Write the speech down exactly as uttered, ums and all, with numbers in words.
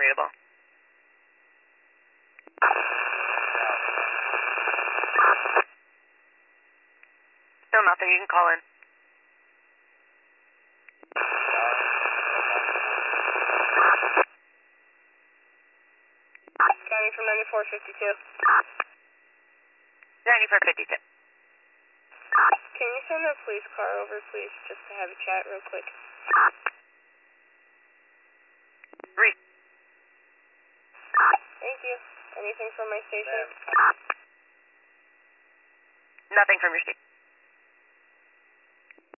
unreadable. Still nothing. You can call in. County from ninety-four fifty-two. ninety-four fifty-two. Can you send a police car over, please, just to have a chat real quick? Three. Thank you. Anything from my station? Nothing from your station.